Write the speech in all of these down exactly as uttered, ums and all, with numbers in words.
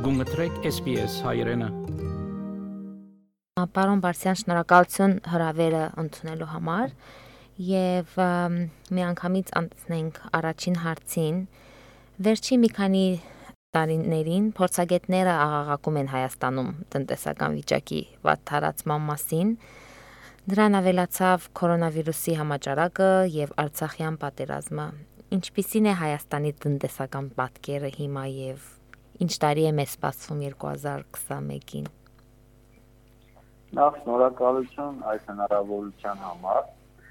Գումտրեք S B S հայրենը։ Պարոն Բարսյան, շնորհակալություն հրավերը ընդունելու համար եւ միանգամից անցնենք առաջին հարցին։ Վերջին մի քանի տարիներին փորձագետները աղաղակում են Հայաստանում տնտեսական վիճակի վատթարացման մասին։ Դրան ավելացավ կորոնավիրուսի համաճարակը եւ Արցախյան պատերազմը։ Ինչպիսին է Հայաստանի տնտեսական պատկերը հիմա եւ ինչ տարի է մեզ սպասվում երկու հազար քսաներկին։ Նախ շնորհակալություն այս հնարավորության համար։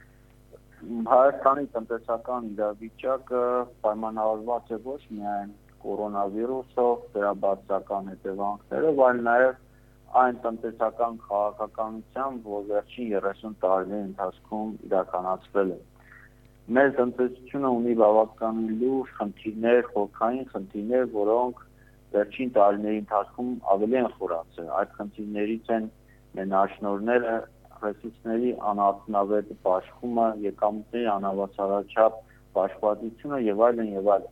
Հայաստանի տնտեսական իրավիճակը պայմանավորված է ոչ միայն կորոնավիրուսով, դրա բացասական հետևանքներով, այլ նաև այն տնտեսական քաղաքականությամբ, որ վերջին երեսուն տարիների ընթացքում իրականացվել է։ Մեր տնտեսությունը ունի բավականին լուրջ խնդիրներ, խորքային խնդիրներ, որոնք վերջին տարիների ընթացքում ավելի են խորացել։ Այդ խնդիրներից են մենաշնորհները, ռեսուրսների անարդյունավետ բաշխումը, եկամուտների անհավասարաչափ բաշխվածությունը եւ այլն եւ այլն։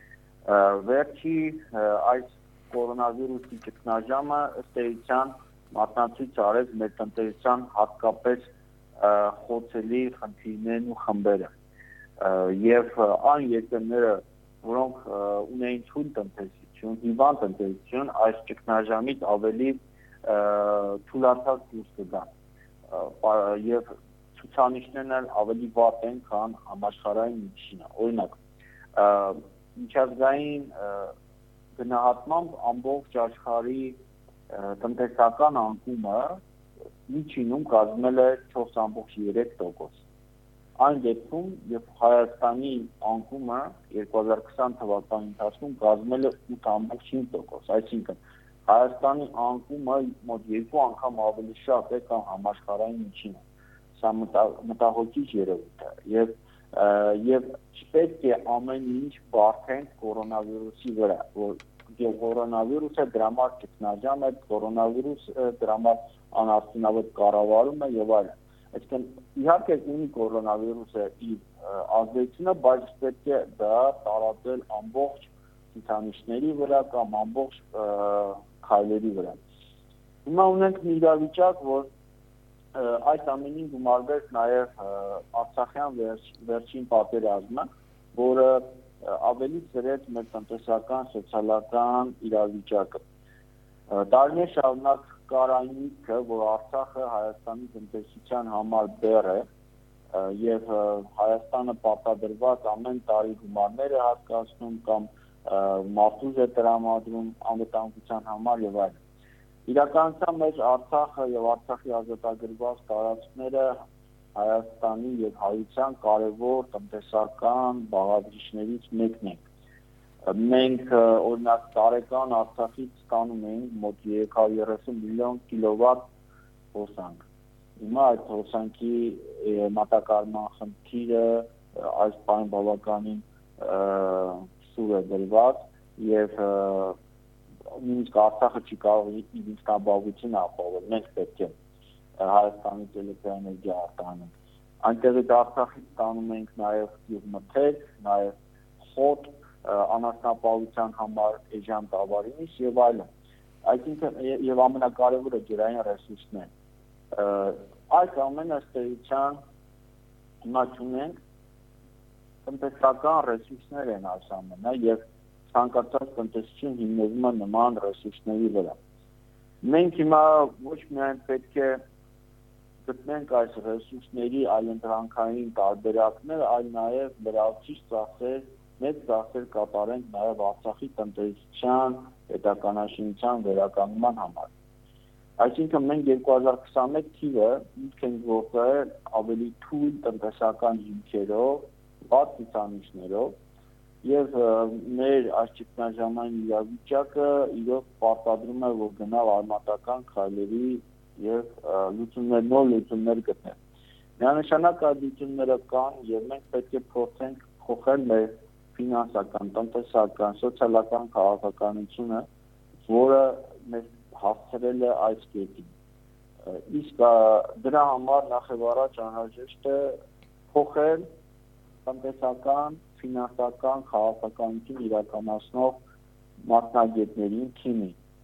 Վերջի այս կորոնավիրուսի ճգնաժամը ըստ էության մասնացույց արեց մեր տնտեսության հատկապես խոցելի խնդիրներն ու խմբերը։ Եվ այն երկրները, որոնք ունեին թույլ տնտեսություն, հիվանդ տնտեսություն, այս ճգնաժամից ավելի թույլատրած դուրս կգան եւ ցուցանիշներն ավելի վատ են, քան համաշխարհային միջինը։ Օրինակ, միջազգային գնահատմամբ ամբողջ աշխարհի տնտեսական անկումը միջինում կազմել է չորս կόμμα երեք տոկոս։ Այն դեպքում, երբ Հայաստանի անկումը երկու հազար քսան թվականի ընթացքում կազմել է ութ կόμма չինչ տոկոս, այսինքն Հայաստանի անկումը մոտ երկու անգամ ավելի շատ է, քան համաշխարհային միջինը։ Սա մտահոգիչ երևույթ է եւ եւ չպետք է ամեն ինչ բարթենք կորոնավիրուսի վրա, որ կորոնավիրուսը դրամար ճգնաժամ է, կորոնավիրուսը դրամար անարդյունավետ կառավարում է եւ այլն։ Այսինքն իհարկե ունի կորոնավիրուսը իր ազդեցությունը, բայց պետք է դա տարածել ամբողջ ցուցանիշների վրա կամ ամբողջ քայլերի վրա։ Հիմա ունենք մի իրավիճակ, որ այս ամենին գումարվեց նաև Արցախյան վերջին պատերազմը, որը ավելի ծրեց մեր տնտեսական, սոցիալական իրավիճակը։ Տարիներ շարունակ կար այն միտքը, որ Արցախը Հայաստանի տնտեսության համար բեռ է եւ Հայաստանը պարտադրված ամեն տարի գումարներ է հատկացնում կամ մարդուժ է տրամադրում անվտանգության համար եւ այլն։ Իրականության մեջ Արցախը եւ Արցախի ազատագրված տարածքները Հայաստանի եւ հայության կարևոր տնտեսական բաղադրիչներից մեկն են։ Մենք օրինակ տարեկան Արցախից ստանում էինք մոտ երեք հարյուր երեսուն միլիոն կիլովատ հոսանք։ Հիմա այդ հոսանքի մատակարարման խնդիրը այս բան բավականին սուր է դրված եւ նույնիսկ Արցախը չի կարող իր ինքնաբավությունը ապահովել։ Մենք պետք է Հայաստանի էլեկտրաէներգիա արտահանենք։ Այնտեղից Արցախից ստանում ենք նաեւ գյուղմթերք, նաեւ խոտ, անասնապահության համար էժան տավարինից եւ այլն։ Այսինքն եւ ամենակարևորը ջրային ռեսուրսներ։ Այս ամենը ըստ էության հիմա ունենք տնտեսական ռեսուրսներ են այս ամենը եւ ցանկացած տնտեսություն հիմնվում է նման ռեսուրսների վրա։ Մենք հիմա ոչ միայն պետք է գտնենք այս ռեսուրսների այլընտրանքային տարբերակներ, այլ նաեւ լրացուցիչ ծախսեր, մեծ ծախսեր կատարենք նաեւ Արցախի տնտեսության պետականաշինության վերականգնման համար։ Այսինքն մենք երկու հազար քսաներկ թիվը միտք ենք գործել ավելի թույլ տնտեսական հիմքերով, բաց ցուցանիշներով եւ մեր այս ճգնաժամային իրավիճակը իրոք պարտադրում է, որ գնալ արմատական քայլերի եւ լուծումներ, նոր լուծումներ գտնել։ Միանշանակ այդ լուծումները կան եւ մենք պետք է փորձենք փոխել մեր ֆինանսական, տնտեսական, սոցիալական քաղաքականությունը, որը մեզ հասցրել է այս կետին։ Իսկ դրա համար նախ եւ առաջ անհրաժեշտ է փոխել տնտեսական, ֆինանսական, քաղաքականություն իրականացնող մասնագետներին, թիմի։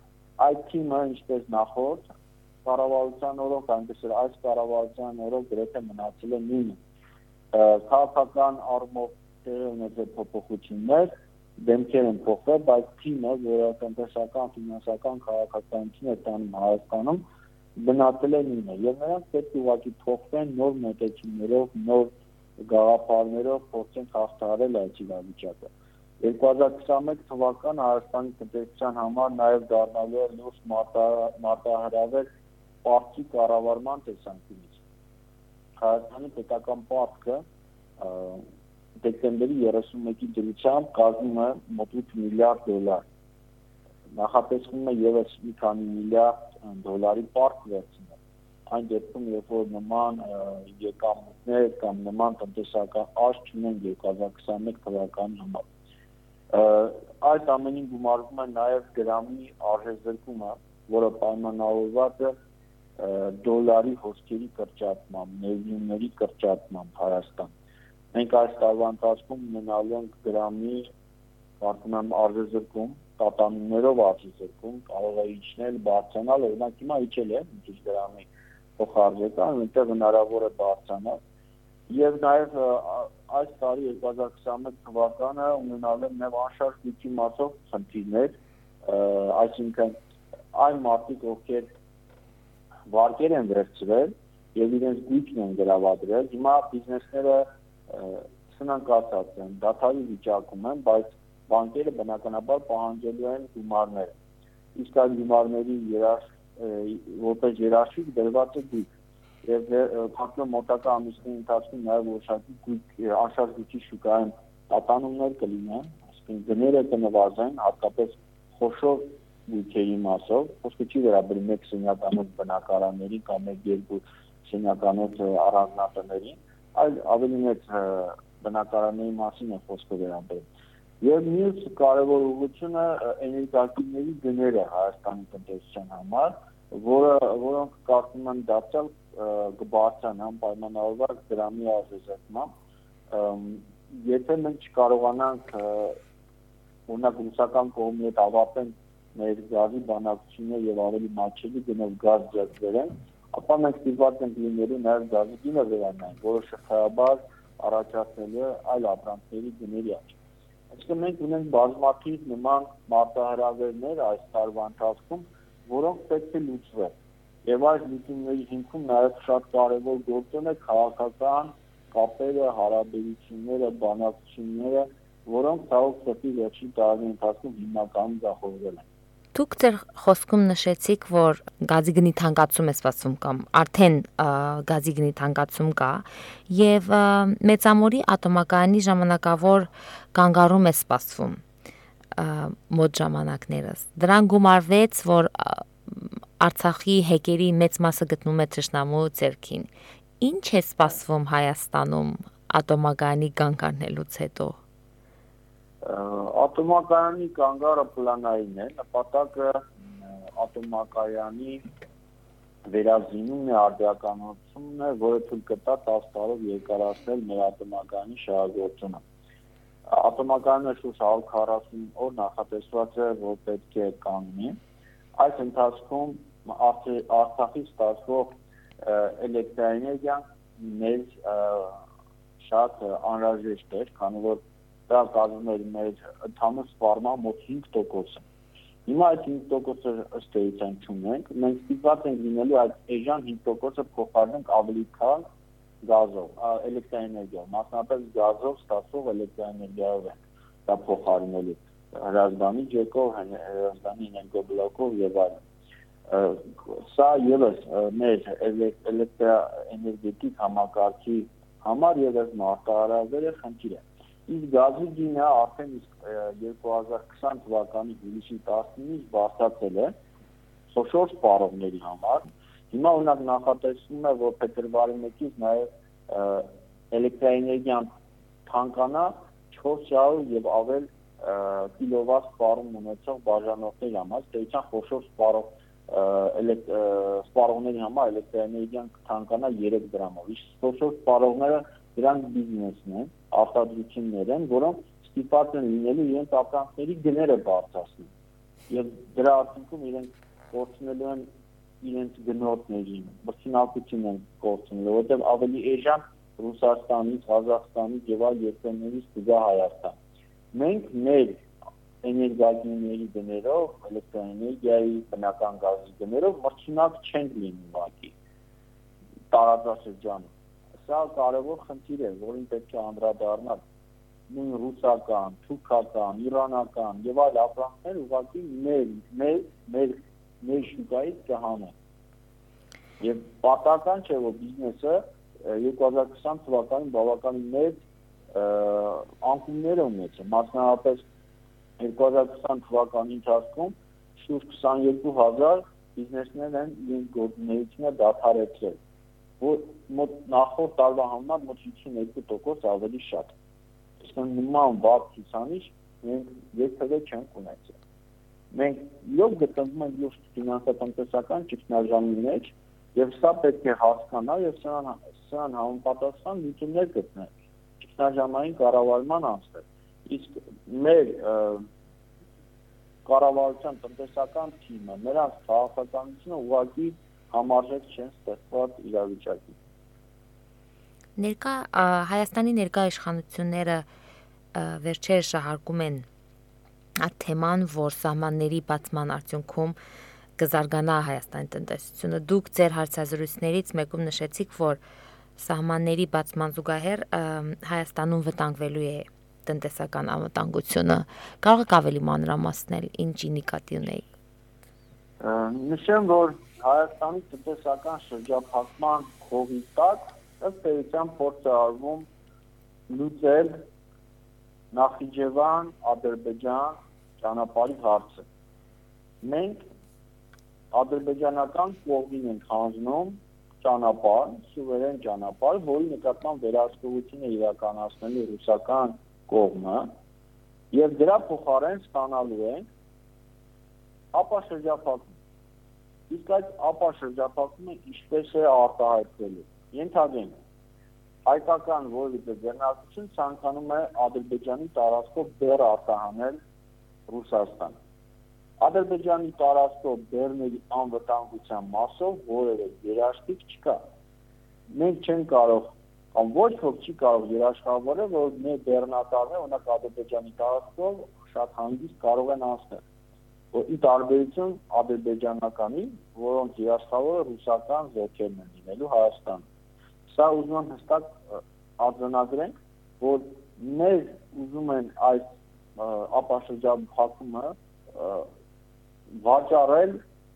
այդ թիմը ինչպես նախորդ կառավարության օրոք, այնպես էլ այս կառավարության օրոք գրեթե մնացել է նույնը։ Քաղաքական առումով տեղի ունեցել փոփոխություններ, դեմքեր են փոխվել, բայց թիմը, որը տնտեսական, ֆինանսական քաղաքականություն է տանում Հայաստանում, մնացել է նույնը։ Եվ նրանք պետք է ուղղակի փոխվեն նոր մոտեցումներով, նոր գաղափարներով փորձեն հաղթահարել այդ իրավիճակը։ երկու հազար քսաներկու թվականը Հայաստանի տնտեսության համար նաև դառնալու է լուրջ մարտահրավեր պարտքի կառավարման տեսանկյունից։ Հայաստանի պետական պարտքը դեկտեմբերի երեսունմեկի դրությամբ կազմում է մոտ ութ միլիարդ դոլար։ Նախատեսվում է ևս մի քանի միլիարդ դոլարի պարտք վերցնել։ Այն դեպքում, երբ որ նման եկամուտներ կամ նման տնտեսական աճ չունեն երկու հազար քսաներկու թվականի համար։ Այդ ամենին գումարվում է նաև դրամի արժեզրկումը, որը պայմանավորված է դոլարի հոսքերի կրճատմամբ, ներդրումների կրճատմամբ Հայաստան։ Մենք այս տարվա ընթացքում ունենալու ենք դրամի կարծում եմ արժեզրկում, տատանումներով արժեզրկում, կարող է իջնել, բարձրանալ, օրինակ հիմա իջել է մի քիչ դրամի փոխարժեքը, այնտեղ հնարավոր է բարձրանալ։ Եվ նաև այս տարի երկու հազար քսաներկու թվականը ունենալ են նաև անշարժ գույքի մասով խնդիրներ, այսինքն այն մարդիկ, ովքեր վարկեր են վերցրել եւ իրենց գույքն են գրավադրել, հիմա բիզնեսները սնանկացած են, դադարի վիճակում են, բայց բանկերը բնականաբար պահանջելու են գումարները։ Իսկ այդ գումարների երաշ որպես երաշխիք դրված է գույք։ Եվ փաստորեն մոտակա ամիսների ընթացքում նաև որոշակի անշարժ գույքի շուկայում տատանումներ կլինեն, այսինքն գները կնվազեն, հատկապես խոշոր գույքերի մասով, խոսքը չի վերաբերում մեկ սենյականոց բնակարանների կամ մեկ-երկու սենյականոց առանձնատների, այլ ավելի մեծ բնակարանների մասին է խոսքը վերաբերում։ Եվ մյուս կարևոր ուղղությունը էներգակիրների գները Հայաստանի տնտեսության համար, որը որոնք կարծում եմ դարձյալ կբարձրանան պայմանավորված դրամի արժեզրկմամբ։ Եթե մենք չկարողանանք օրինակ ռուսական կողմի հետ ավարտեն մեր գազի բանակցությունները եւ ավելի մատչելի գնով գազ ձեռք բերեն, ապա մենք ստիպված ենք լինելու նաև գազի գինը վերանային, որը շղթայաբար առաջացնելու է այլ ապրանքների գների աճ։ Այսինքն մենք ունենք բազմաթիվ նման մարտահրավերներ այս տարվա ընթացքում, որոնք պետք է լուծվեն։ Եվ այս լուծումների հիմքում նաև շատ կարևոր գործոն է քաղաքական կապերը, հարաբերությունները, բանակցությունները, որոնք ցավոք սրտի վերջին տարիների ընթացքում հիմնականում ձախողվել են։ Դուք ձեր խոսքում նշեցիք, որ գազի գնի թանկացում է սպասվում կամ արդեն գազի գնի թանկացում կա եւ Մեծամորի ատոմակայանի ժամանակավոր կանգառում է սպասվում մոտ ժամանակներս։ Դրան գումարվեց, որ Արցախի հեկերի մեծ մասը գտնում է թշնամու ձեռքին։ Ինչ է սպասվում Հայաստանում ատոմակայանի կանգառնելուց հետո։ Ատոմակայանի կանգառը պլանային է, նպատակը ատոմակայանի վերազինումն է, արդիականությունն է, որը թույլ կտա տասը տարով երկարացնել մեր ատոմակայանի շահագործումը։ Ատոմակայանը շուրջ հարյուր քառասուն օր նախատեսված է, որ պետք է կանգնի։ Այս ընթացքում Արցախից ստացվող էլեկտրաէներգիան մեզ շատ անհրաժեշտ էր, քանի որ դա կազմում էր մեր ընդհանուր սպառման մոտ հինգ տոկոսը։ Հիմա այդ հինգ տոկոսը ըստ էության չունենք, մենք ստիպված ենք լինելու այդ էժան հինգ տոկոսը փոխարինենք ավելի քան գազով, էլեկտրաէներգիայով, մասնապես գազով ստացվող էլեկտրաէներգիայով ենք դա փոխարինելու հրազդանի ջեկով, հրազդանի էներգոբլոկով եւ այլն։ Սա ևս մեր էլեկտրաէներգետիկ համակարգի համար ևս մարտահրավեր է, խնդիր է։ Իսկ գազի գինը արդեն երկու հազար քսան թվականի հուլիսի տասնինից բարձրացել է խոշոր սպառողների համար։ Հիմա օրինակ նախատեսվում է, որ փետրվարի մեկից նաև էլեկտրաէներգիան թանկանա չորս հարյուր եւ ավել կիլովատ սպառում ունեցող բաժանորդների համար, դեպի խոշոր սպառող սպառողների համար էլեկտրաէներգիան թանկանա երեք դրամով։ Իսկ խոշոր սպառողները դրանք բիզնեսն են, արտադրություններ են, որոնք ստիպված են լինելու իրենց ապրանքների գները բարձրացնել։ Եվ դրա արդյունքում իրենք կորցնելու են իրենց գնորդներին, մրցունակություն են կորցնելու, որտեղ ավելի էժան Ռուսաստանից, Ղազախստանից եւ այլ երկրներից կգա Հայաստան։ Մենք մեր էներգիաների գներով, էլեկտրոէներգիայի, բնական գազի գներով մրցունակ չենք լինի ուղղակի տարածաշրջանում։ Սա կարևոր խնդիր է, որին պետք է անդրադառնալ։ Նույն ռուսական, թուրքական, իրանական եւ այլ ապրանքներ ուղղակի մեր մեր մեր մեր շուկայից կհանեն։ Եվ պատահական չէ, որ բիզնեսը երկու հազար քսան թվականին բավականին մեծ անկումներ ունեցել, մասնավորապես երկու հազար քսան թվականի ընթացքում շուրջ քսաներկու հազար բիզնեսներ են իրենց գործունեությունը դադարեցրել, որ մոտ նախորդ տարվա համեմատ մոտ հիսունյոթ տոկոս ավելի շատ։ Իսկ նման վատ ցուցանիշ մենք երբևէ չենք ունեցել։ Մենք լավ գտնվում ենք լուրջ ֆինանսատնտեսական ճգնաժամի մեջ, եւ սա պետք է հասկանալ եւ սրան սրան համապատասխան լուծումներ գտնել, ճգնաժամային կառավարման անցնել։ Իսկ մեր կառավարության տնտեսական թիմը, նրանց քաղաքականությունը ուղղակի համարժեք չեն ստեղծված իրավիճակի։ Ներկա Հայաստանի ներկա իշխանությունները վերջերս շահարկում են այդ թեման, որ սահմանների բացման արդյունքում կզարգանա Հայաստանի տնտեսությունը։ Դուք ձեր հարցազրույցներից մեկում նշեցիք, որ սահմանների բացման զուգահեռ Հայաստանում վտանգվելու է տնտեսական անվտանգությունը։ Կարող եք ավելի մանրամասնել, ինչի նկատի ունեիք։ Նշեմ, որ Հայաստանի տնտեսական շրջափակման խորհրդի տակ ըստ էության փորձ է արվում լուծել Նախիջևան, Ադրբեջան ճանապարհի հարցը։ Մենք ադրբեջանական կողմին ենք հանձնում ճանապարհ, սուվերեն ճանապարհ, որի նկատմամբ վերահսկողություն է իրականացնելու ռուսական կողմը, եւ դրա փոխարեն ստանալու ենք ապաշրջափակում։ Իսկ այդ ապաշրջափակումը ինչպես է արտահայտվելու։ Ենթադրենք, հայկական որևէ ձեռնարկություն ցանկանում է Ադրբեջանի տարածքով բեռ արտահանել Ռուսաստան։ Ադրբեջանի տարածքով բեռների անվտանգության մասով որևէ երաշխիք չկա։ Մենք չենք կարող, կամ ոչ ոք չի կարող երաշխավորել, որ մեր բեռնատարները օրինակ Ադրբեջանի տարածքով շատ հանգիստ կարող են անցնել։ Որ ի տարբերություն ադրբեջանականի, որոնց երաշխավորը ռուսական զորքերն են լինելու Հայաստանում։ Սա ուզում եմ հստակ արձանագրենք, որ մեր ուզում են այս ապաշրջափակումը վաճառել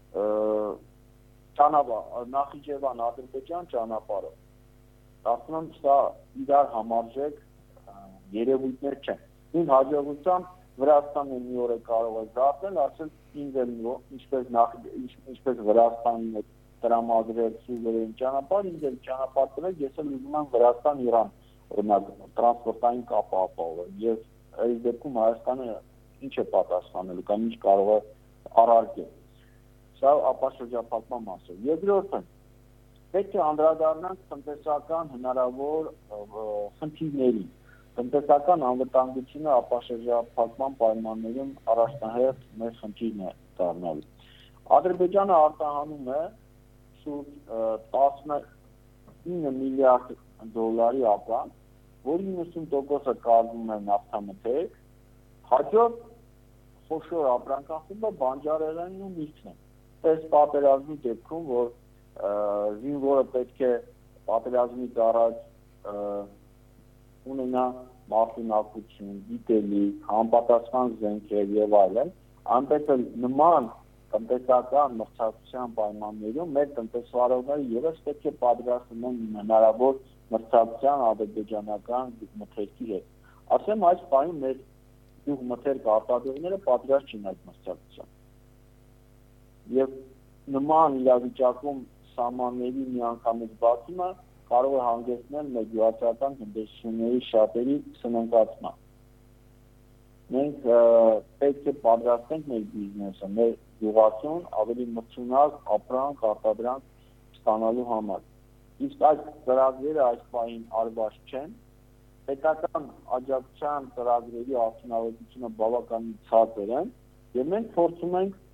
ճանապարհ Նախիջևան Ադրբեջան ճանապարհը։ Ասում եմ, սա իրար համարժեք երևույթներ չեն։ Ինչ հաջողությամբ Վրաստանը մի օր է կարող է դարձնել, ասել ինձ էլ ինչպես նախ ինչպես Վրաստանն է տրամադրել սուվերեն ճանապարհ, ինձ էլ ճանապարհ տվել, ես էլ ուզում եմ Վրաստան-Իրան օրինակ տրանսպորտային կապ ապահովել։ Եվ այս դեպքում Հայաստանը ինչ է պատասխանելու կամ ինչ կարող է առարկել։ Սա ապաշրջափակման մասը։ Երկրորդը պետք է անդրադառնանք տնտեսական հնարավոր խնդիրներին։ Տնտեսական անվտանգությունը ապաշրջափակման պայմաններում առաջնահերթ մեր խնդիրն է դառնալու։ Ադրբեջանը արտահանում է շուրջ տասնինը միլիարդ դոլարի ապրանք, որի իննսուն տոկոսը կազմում է նավթամթերք, հաջորդ խոշոր ապրանքախումբը բանջարեղենն ու միրգն է։ Ըստ պատերազմի դեպքում, որ զինվորը պետք է պատերազմից առաջ ունենա մարտունակություն, գիտելիք, համապատասխան զենքեր եւ այլն, այնպես էլ նման տնտեսական մրցակցության պայմաններում մեր տնտեսվարողները եւս պետք է պատրաստվեն հնարավոր մրցակցության ադրբեջանական գյուղմթերքի հետ։ Ասեմ, այս պահին մեր գյուղմթերք արտադրողները պատրաստ չեն այդ մրցակցության։ Եվ նման իրավիճակում սահմանների միանգամից բացումը կարող է հանգեցնել մեր գյուղաչական տնտեսությունների շատերի սնանկացման։ Մենք պետք է պատրաստենք մեր բիզնեսը, մեր գյուղացուն ավելի մրցունակ ապրանք արտադրանք ստանալու համար։ Իսկ այս ծրագրերը այս պահին արված չեն, պետական աջակցության ծրագրերի արդյունավետությունը բավականին ցածր է, եւ մենք փորձում ենք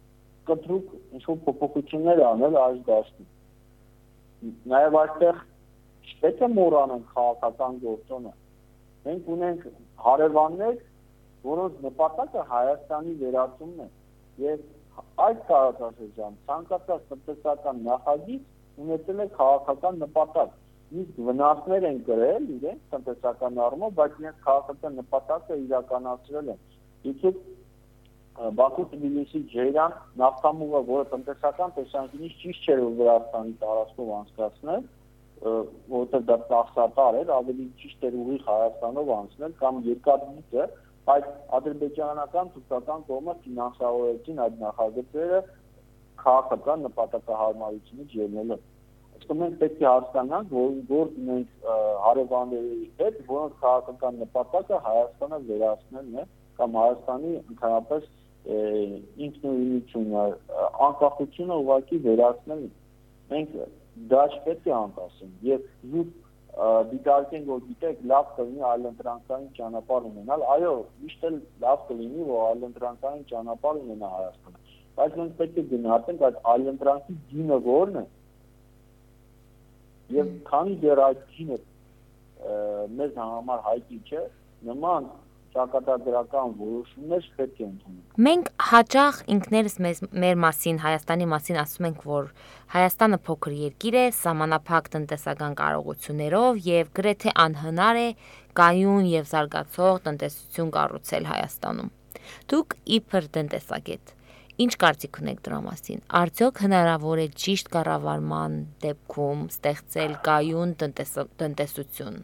կտրուկ ինչ-որ փոփոխություններ անել այս դաշտում։ Նաև այստեղ չպետք է մոռանանք քաղաքական գործոնը։ Մենք ունենք հարևաններ, որոնց նպատակը Հայաստանի վերածումն է, եւ այս տարածաշրջան ցանկացած տնտեսական նախագիծ ունեցել է քաղաքական նպատակ։ Իսկ վնասներ են կրել իրենք տնտեսական առումով, բայց իրենց քաղաքական նպատակը իրականացրել են։ Իցուք Բաքու-Թբիլիսի Ջեյրան նավթամուղը, որը տնտեսական տեսանկյունից ճիշտ չէր Վրաստանի տարածքով անցկացնել, որովհետև դա ծախսատար էր, ավելի ճիշտ էր ուղիղ Հայաստանով անցնել, կամ երկաթգիծը, բայց ադրբեջանական թուրքական կողմը ֆինանսավորեցին այդ նախագծերը քաղաքական նպատակահարմարությունից ելնելով։ Իսկ մենք պետք է հասկանանք, որ գործ ունենք հարևանների հետ, որոնց քաղաքական նպատակը Հայաստանը վերացնելն է, կամ Հայաստանի ընդհանրապես ինքնուրույնությունը, անկախությունը ուղղակի վերացնելն է։ Մենք դա չպետք է անտեսենք եւ զուտ դիտարկենք, որ գիտեք, լավ կլինի այլընտրանքային ճանապարհ ունենալ, այո, միշտ էլ լավ կլինի, որ այլընտրանքային ճանապարհ ունենա Հայաստանը, բայց մենք պետք է գնահատենք այդ այլընտրանքի գինը որն է եւ քանի դեռ այդ գինը մեզ համար հայտնի չէ, նման ճակատագրական որոշումներ պետք է ընդունենք։ Մենք հաճախ ինքներս մեզ մեր մասին, Հայաստանի մասին ասում ենք, որ Հայաստանը փոքր երկիր է, սահմանափակ տնտեսական կարողություններով եւ գրեթե անհնար է կայուն եւ զարգացող տնտեսություն կառուցել Հայաստանում։ Դուք իբր տնտեսագետ, ինչ կարծիք ունեք դրա մասին։ Արդյոք հնարավոր է ճիշտ կառավարման դեպքում ստեղծել կայուն տնտեսություն։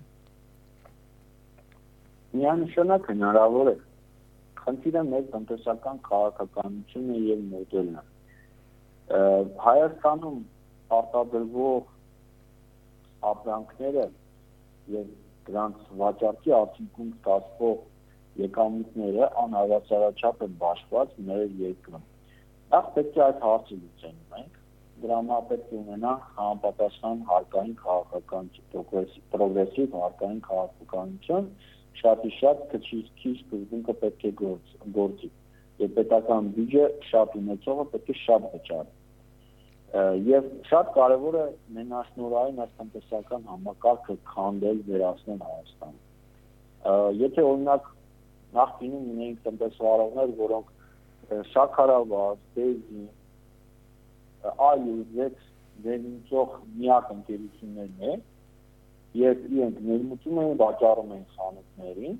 Միանշանակ հնարավոր է։ Խնդիրը մեր տնտեսական քաղաքականությունը եւ մոդելն է։ Հայաստանում արտադրվող ապրանքները եւ դրանց վաճառքի արդյունքում ստացվող եկամուտները անհավասարաչափ են բաշխված մեր երկրում։ Նախ պետք է այդ հարցը լուծենք մենք։ Դրա համար պետք է ունենանք համապատասխան հարկային քաղաքականություն, պրոգրեսիվ հարկային քաղաքականություն, շատի շատ քիչ սկզբունքը պետք է գործի եւ պետական բյուջե շատ ունեցողը պետք է շատ վճարի եւ շատ կարեւոր է մենաշնորհային այս տնտեսական համակարգը քանդել վերացնել Հայաստանը։ Եթե օրինակ նախկինում ունենք տնտեսվարողներ, որոնք շաքարավազ, բենզին, այլ ուզեց վերլուծող միակ ընկերություններն են, եւ իրենք ներմուծում են, վաճառում են խանութներին։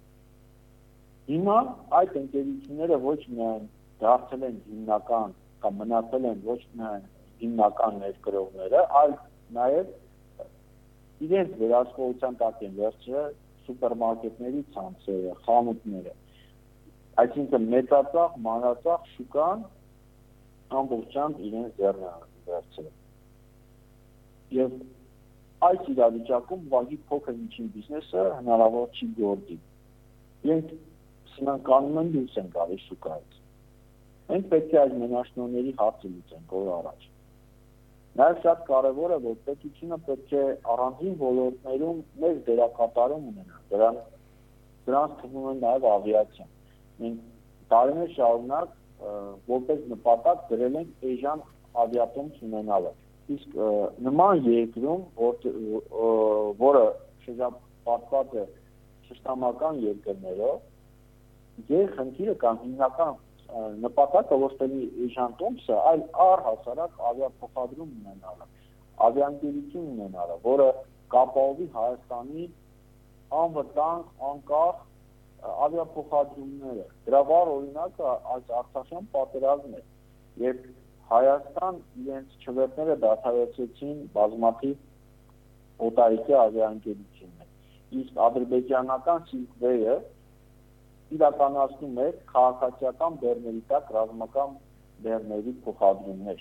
Հիմա այդ ընկերությունները ոչ միայն դարձել են հիմնական կամ մնացել են ոչ միայն հիմնական ներկրողները, այլ նաեւ իրենց վերահսկողության տակ են վերցրել սուպերմարկետների ցանցերը, խանութները։ Այսինքն մեծածախ, մանրածախ շուկան ամբողջությամբ իրենց ձեռն է վերցրել։ Եվ այս իրավիճակում ուղղակի փոքր միջին բիզնեսը հնարավոր չի գործի։ Մենք սնանկանում են դուրս են գալիս շուկայից։ Մենք պետք է այս մենաշնորհների հարցը լուծենք օր առաջ։ Նաև շատ կարևոր է, որ պետությունը պետք է առանձին ոլորտներում մեծ դերակատարում ունենա։ Դրան դրանց թվում է նաև ավիացիան։ Մենք տարիներ շարունակ որպես նպատակ դրել ենք էժան ավիատոմս ունենալը։ Իսկ նման երկրում, որը շրջապատված է շրջամական երկրներով, դեր խնդիրը կամ հիմնական նպատակը ոչ թե էժան տոմսը, այլ առհասարակ ավիափոխադրում ունենալը, ավիաընկերություն ունենալը, որը կապահովի Հայաստանի անվտանգ, անկախ ավիափոխադրումները։ Դրա վառ օրինակը այս Արցախյան պատերազմն է, երբ Հայաստան իրենց չվերթները դադարեցրեցին բազմաթիվ օտարիկի ավիաընկերություններ, իսկ ադրբեջանական Silk-Way-ը իրականացնում է քաղաքացիական բեռների տակ ռազմական բեռների փոխադրումներ։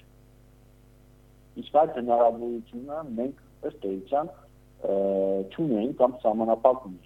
Իսկ այդ հնարավորությունը մենք ըստ էության չունենք կամ սահմանափակ ունենք։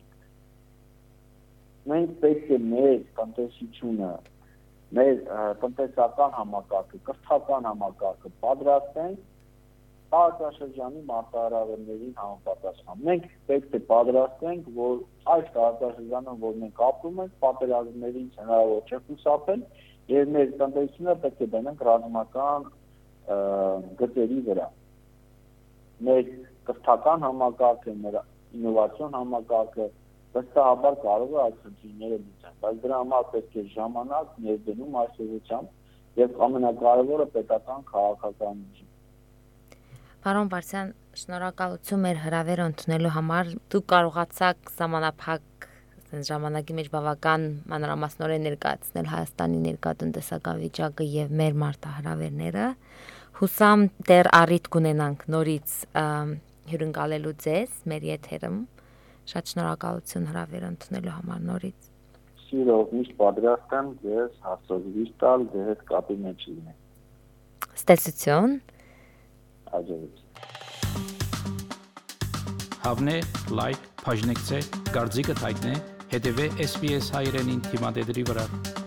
Մենք պետք է մեր տնտեսությունը, մեր տնտեսական համակարգը, կրթական համակարգը պատրաստենք տարածաշրջանի մարտահրավերներին համապատասխան։ Մենք պետք է պատրաստենք, որ այս տարածաշրջանում, որ մենք ապրում ենք, պատերազմներից հնարավոր չէ խուսափել Եվ մեր տնտեսությունը պետք է դնենք ռազմական գծերի վրա։ Մեր կրթական համակարգը, մեր ինովացիոն համակարգը վստահաբար կարող է այդ խնդիրները լուծել, բայց դրա համար պետք է ժամանակ, ներդնում այսօրությամբ եւ ամենակարևորը պետական քաղաքականություն։ Պարոն Բարսյան, շնորհակալություն մեր հրավերը ընդունելու համար։ Դուք կարողացաք ժամանապակ ժամանակի մեջ բավական մանրամասնորեն ներկայացնել Հայաստանի ներկա տնտեսական վիճակը եւ մեր մարտահրավերները։ Հուսամ դեռ առիթ կունենանք նորից հյուրընկալելու ձեզ մեր եթերում։ Շատ շնորհակալություն հրավերը ընդունելու համար նորից։ Սիրով միշտ պատրաստ եմ ձեզ հարցազրույց տալ, ձեր հետ կապի մեջ լինել։ Ստեսություն։ Հաջողություն։ Հավնե, լայք, բաժնեկցե, դարձիկը թայտնե, հետևե S B S հայրենին թիմադեդի վրա։